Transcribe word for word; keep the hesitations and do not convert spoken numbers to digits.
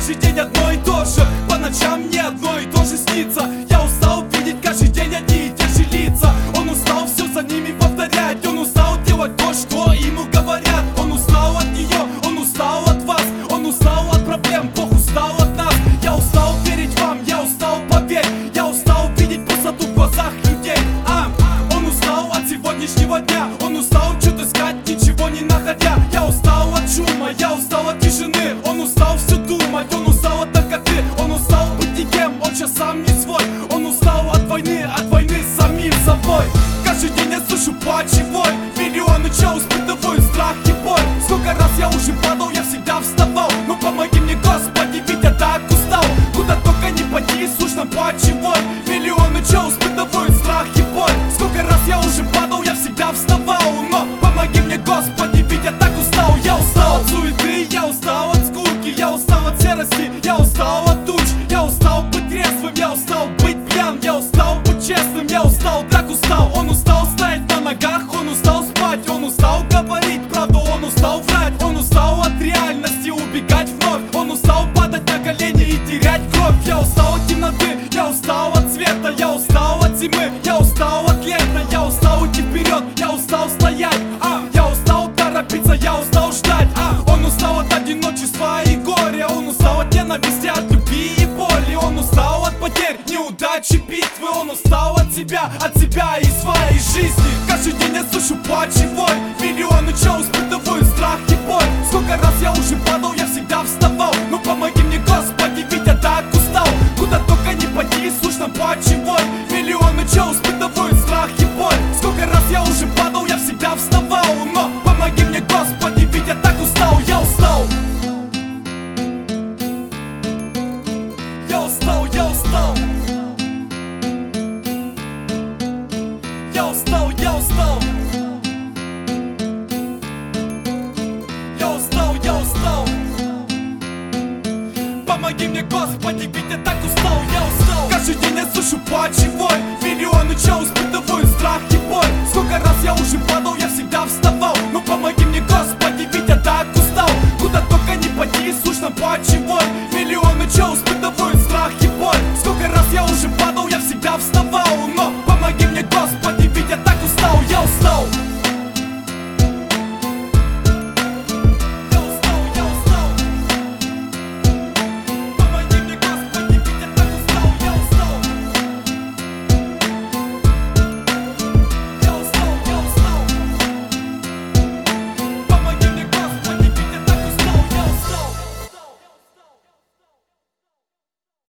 каждый день одно и то же. По ночам мне одно и то же снится. Я устал видеть каждый день одни и те же лица. Он устал все за ними повторять. Он устал делать то, что ему говорят. Он устал от нее, он устал от вас. Он устал от проблем, Бог устал от нас. Я устал верить вам, я устал, поверь. Я устал видеть пустоту в глазах людей. а, Он устал от сегодняшнего дня. Он устал что-то искать, ничего не находя. Я устал от шума, я устал от тишины. Он устал все думать, он устал от наркоты. Он устал быть никем, он сейчас сам не свой. Он устал от войны, от войны с самим собой. Каждый день я слышу плач и вой. Миллионы чел испытывают страх и боль. Сколько раз я уже падал, я всегда вставал. Но помоги мне, Господи, ведь я так устал. Куда только не пойти, слышно плач и вой. Миллионы чел испытывают страх и боль. Сколько раз я уже падал, я всегда вставал. Но помоги мне, Господи, ведь я так устал. Я устал от суеты, я устал от скуки. Я устал от серости, я устал от туч. Я устал быть трезвым, я устал быть пьян. Я устал быть честным, я устал, так устал. Он устал стоять на ногах, он устал спать. Он устал говорить правду, он устал врать. Он устал от реальности убегать вновь. Он устал падать на колени и терять кровь. Я устал от темноты, я устал от света. Я устал от зимы, я устал от лета. Я устал идти вперед, я устал стоять. а, Я устал торопиться, я устал ждать. а, Он устал от одиночества и горя. Он устал от ненависти, от любви и боли. Он устал от потерь, неудачи, битвы. Он устал от себя, от себя и своей жизни. Каждый день я слышу плач и вой. Миллионы чел испытывают страх и боль. Сколько раз я уже падал, я всегда вставал. Но помоги мне, Господи, ведь я так устал. Куда только не пойти, слышно плач и вой. Миллионы чел испытывают страх и боль. Сколько раз я уже падал, я всегда вставал. Но помоги мне, Господи, ведь я так устал. Я устал. Я устал, я устал. Я устал, я устал. Я устал, я устал. Помоги мне, Господи, ведь я так устал. Я устал. Каждый день я слышу плач и вой. Миллионы чел